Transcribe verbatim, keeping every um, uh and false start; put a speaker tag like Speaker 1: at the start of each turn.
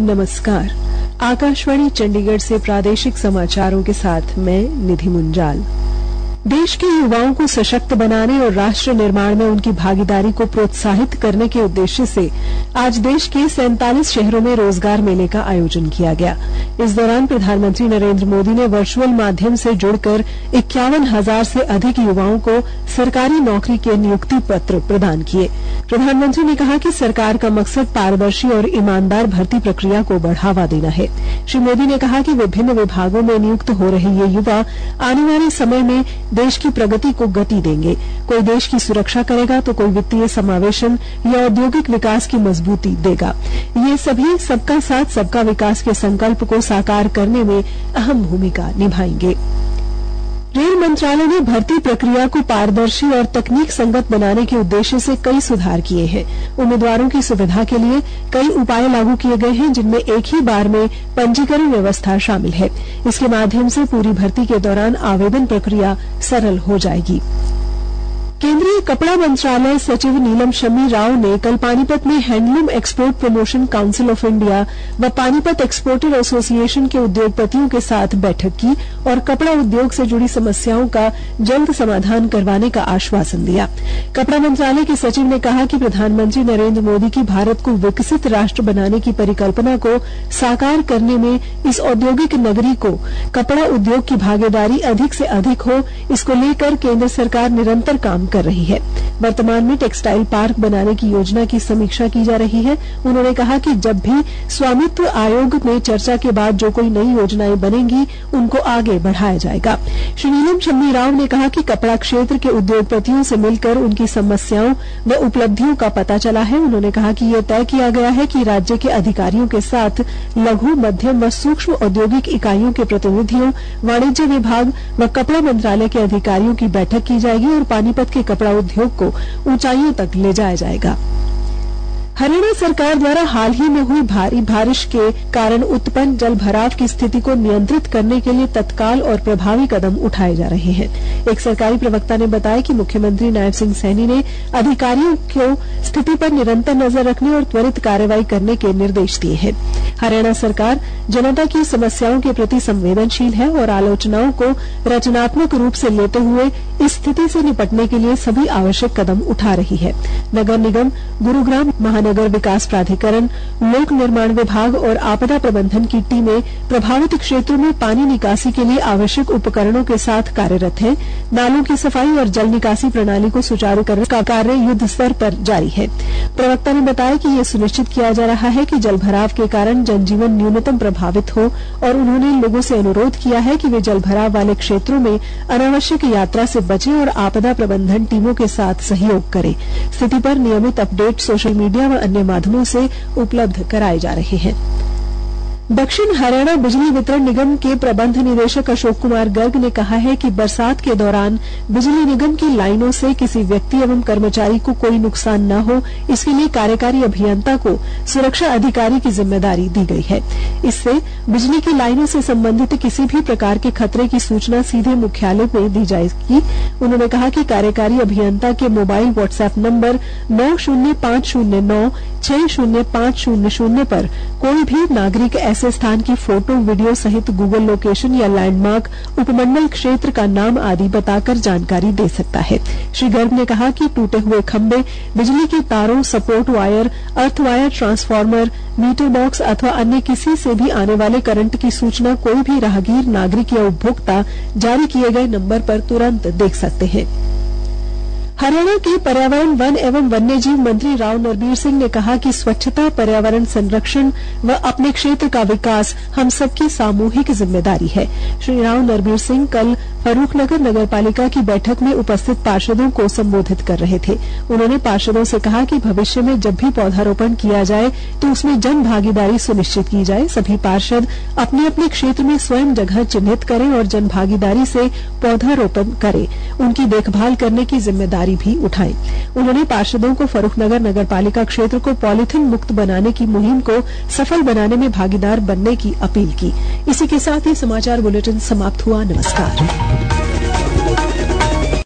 Speaker 1: नमस्कार। आकाशवाणी चंडीगढ़ से प्रादेशिक समाचारों के साथ मैं निधि मुंजाल। देश के युवाओं को सशक्त बनाने और राष्ट्र निर्माण में उनकी भागीदारी को प्रोत्साहित करने के उद्देश्य से आज देश के सैंतालीस शहरों में रोजगार मेले का आयोजन किया गया। इस दौरान प्रधानमंत्री नरेंद्र मोदी ने वर्चुअल माध्यम से जुड़कर इक्यावन हजार से अधिक युवाओं को सरकारी नौकरी के नियुक्ति पत्र प्रदान किए। प्रधानमंत्री ने कहा कि सरकार का मकसद पारदर्शी और ईमानदार भर्ती प्रक्रिया को बढ़ावा देना है। श्री मोदी ने कहा कि विभिन्न विभागों में नियुक्त हो रहे ये युवा आने वाले समय में देश की प्रगति को गति देंगे। कोई देश की सुरक्षा करेगा तो कोई वित्तीय समावेशन या औद्योगिक विकास की मजबूती देगा। ये सभी सबका साथ सबका विकास के संकल्प को साकार करने में अहम भूमिका निभाएंगे। रेल मंत्रालय ने भर्ती प्रक्रिया को पारदर्शी और तकनीक संगत बनाने के उद्देश्य से कई सुधार किए हैं। उम्मीदवारों की सुविधा के लिए कई उपाय लागू किए गए हैं, जिनमें एक ही बार में पंजीकरण व्यवस्था शामिल है। इसके माध्यम से पूरी भर्ती के दौरान आवेदन प्रक्रिया सरल हो जाएगी। केंद्रीय कपड़ा मंत्रालय सचिव नीलम शमी राव ने कल पानीपत में handloom export promotion council of India व पानीपत एक्सपोर्टर एसोसिएशन के उद्योगपतियों के साथ बैठक की और कपड़ा उद्योग से जुड़ी समस्याओं का जल्द समाधान करवाने का आश्वासन दिया। कपड़ा मंत्रालय के सचिव ने कहा कि प्रधानमंत्री नरेंद्र मोदी की भारत को विकसित राष्ट्र बनाने की परिकल्पना को साकार करने में इस औद्योगिक नगरी को कपड़ा उद्योग की भागीदारी अधिक से अधिक हो, इसको लेकर केंद्र सरकार निरंतर काम कर रही है। वर्तमान में टेक्सटाइल पार्क बनाने की योजना की समीक्षा की जा रही है। उन्होंने कहा कि जब भी स्वामित्व आयोग में चर्चा के बाद जो कोई नई योजनाएं बनेंगी उनको आगे बढ़ाया जाएगा। श्री नीलम शम्मी राव ने कहा कि कपड़ा क्षेत्र के उद्योगपतियों से मिलकर उनकी समस्याओं व उपलब्धियों का पता चला है। उन्होंने कहा कि यह तय किया गया है कि राज्य के अधिकारियों के साथ लघु, मध्यम व सूक्ष्म औद्योगिक इकाइयों के प्रतिनिधियों, वाणिज्य विभाग व कपड़ा मंत्रालय के अधिकारियों की बैठक की जाएगी और पानीपत के कपड़ा उद्योग को ऊंचाइयों तक ले जाया जाएगा। हरियाणा सरकार द्वारा हाल ही में हुई भारी बारिश के कारण उत्पन्न जल भराव की स्थिति को नियंत्रित करने के लिए तत्काल और प्रभावी कदम उठाए जा रहे हैं। एक सरकारी प्रवक्ता ने बताया कि मुख्यमंत्री नायब सिंह सैनी ने अधिकारियों को स्थिति पर निरंतर नजर रखने और त्वरित कार्रवाई करने के निर्देश दिए हैं। हरियाणा सरकार जनता की समस्याओं के प्रति संवेदनशील है और आलोचनाओं को रचनात्मक रूप से लेते हुए इस स्थिति से निपटने के लिए सभी आवश्यक कदम उठा रही है। नगर निगम, गुरुग्राम महानगर विकास प्राधिकरण, लोक निर्माण विभाग और आपदा प्रबंधन की टीमें प्रभावित क्षेत्रों में पानी निकासी के लिए आवश्यक उपकरणों के साथ कार्यरत हैं। नालों की सफाई और जल निकासी प्रणाली को सुचारू करने का कार्य युद्ध स्तर पर जारी है। प्रवक्ता ने बताया कि यह सुनिश्चित किया जा रहा है कि जल भराव के कारण जनजीवन न्यूनतम प्रभावित हो और उन्होंने लोगों से अनुरोध किया है कि वे जल भराव वाले क्षेत्रों में अनावश्यक यात्रा से बचें और आपदा प्रबंधन टीमों के साथ सहयोग करें। स्थिति पर नियमित अपडेट सोशल मीडिया व अन्य माध्यमों से उपलब्ध कराए जा रहे हैं। दक्षिण हरियाणा बिजली वितरण निगम के प्रबंध निदेशक अशोक कुमार गर्ग ने कहा है कि बरसात के दौरान बिजली निगम की लाइनों से किसी व्यक्ति एवं कर्मचारी को कोई नुकसान न हो, इसके लिए कार्यकारी अभियंता को सुरक्षा अधिकारी की जिम्मेदारी दी गई है। इससे बिजली की लाइनों से संबंधित किसी भी प्रकार के खतरे की सूचना सीधे मुख्यालय में दी जाएगी। उन्होंने कहा कि कार्यकारी अभियंता के मोबाइल व्हाट्सएप नंबर नौ शून्य पांच शून्य नौ छह शून्य पांच शून्य शून्य पर कोई भी नागरिक ऐसे स्थान की फोटो, वीडियो सहित गूगल लोकेशन या लैंडमार्क, उपमंडल क्षेत्र का नाम आदि बताकर जानकारी दे सकता है। श्री गर्ग ने कहा कि टूटे हुए खंभे, बिजली के तारों, support wire, earth wire, transformer, meter box अथवा अन्य किसी से भी आने वाले करंट की सूचना कोई भी राहगीर, नागरिक या उपभोक्ता जारी किए गए नंबर पर तुरंत देख सकते हैं। हरियाणा के पर्यावरण, वन एवं वन्यजीव मंत्री राव नरबीर सिंह ने कहा कि स्वच्छता, पर्यावरण संरक्षण व अपने क्षेत्र का विकास हम सबकी सामूहिक जिम्मेदारी है। श्री राव नरबीर सिंह कल फर्रुखनगर नगरपालिका की बैठक में उपस्थित पार्षदों को संबोधित कर रहे थे। उन्होंने पार्षदों से कहा कि भविष्य में जब भी पौधारोपण किया जाए तो उसमें जन भागीदारी सुनिश्चित की जाए। सभी पार्षद अपने अपने क्षेत्र में स्वयं जगह चिन्हित करें और जन भागीदारी से पौधारोपण करें, उनकी देखभाल करने की जिम्मेदारी भी उठाएं। उन्होंने पार्षदों को फर्रुखनगर नगरपालिका क्षेत्र को पॉलीथिन मुक्त बनाने की मुहिम को सफल बनाने में भागीदार बनने की अपील की। इसी के साथ ही समाचार बुलेटिन समाप्त हुआ। नमस्कार।